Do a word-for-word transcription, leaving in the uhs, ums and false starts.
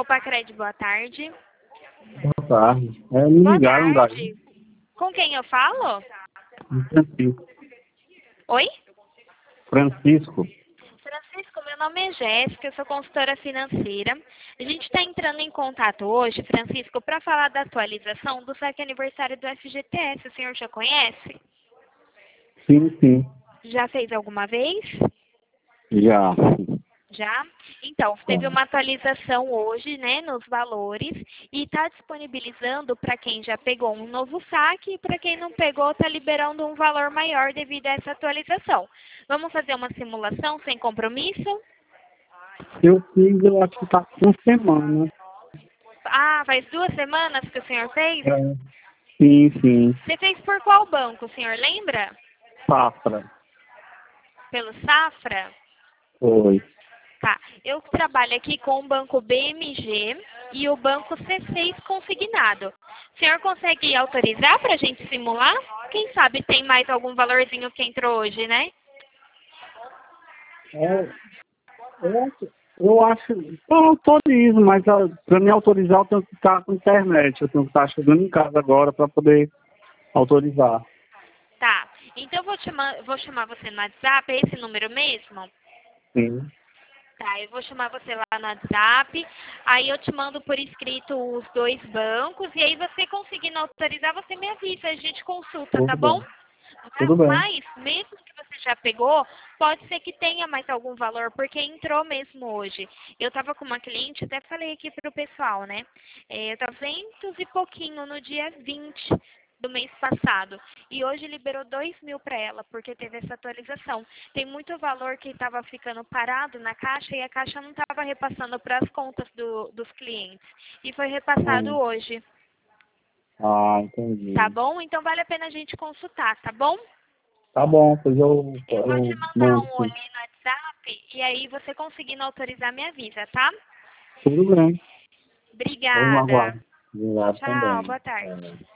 Copacred, boa tarde. Boa tarde. É, me Boa ligaram tarde. daí. Com quem eu falo? Francisco. Oi? Francisco. Francisco, meu nome é Jéssica, eu sou consultora financeira. A gente está entrando em contato hoje, Francisco, para falar da atualização do saque aniversário do F G T S. O senhor já conhece? Sim, sim. Já fez alguma vez? Já. Já? Então, teve uma atualização hoje, né, nos valores e está disponibilizando para quem já pegou um novo saque e para quem não pegou está liberando um valor maior devido a essa atualização. Vamos fazer uma simulação sem compromisso? Eu fiz, eu acho que tá uma semana. Ah, faz duas semanas que o senhor fez? É. Sim, sim. Você fez por qual banco, o senhor lembra? Safra. Pelo Safra? Foi. Tá, eu trabalho aqui com o banco B M G e o banco C seis consignado. O senhor consegue autorizar para a gente simular? Quem sabe tem mais algum valorzinho que entrou hoje, né? É, eu, acho- eu acho. Eu autorizo, mas para me autorizar eu tenho que estar com internet. Eu tenho que estar chegando em casa agora para poder autorizar. Tá, então eu vou, te chamar, vou chamar você no WhatsApp, é esse número mesmo? Sim. Tá, eu vou chamar você lá no WhatsApp, aí eu te mando por escrito os dois bancos, e aí você conseguindo autorizar, você me avisa, a gente consulta, tá Tudo bom? bem. Tudo bem. Mas, mesmo que você já pegou, pode ser que tenha mais algum valor, porque entrou mesmo hoje. Eu estava com uma cliente, até falei aqui para o pessoal, né? É, trezentos e pouquinho no dia vinte do mês passado. E hoje liberou dois mil para ela, porque teve essa atualização. Tem muito valor que estava ficando parado na caixa e a caixa não estava repassando para as contas do, dos clientes. E foi repassado Hum. hoje. Ah, Tá entendi. bom? Então vale a pena a gente consultar, tá bom? Tá bom, pois eu, Eu vou te eu mandar mando um sim. olhinho no WhatsApp e aí você conseguindo autorizar me avisa, tá? Tudo bem. Vamos Obrigada. aguardar. Obrigado Tchau, também. boa tarde. É.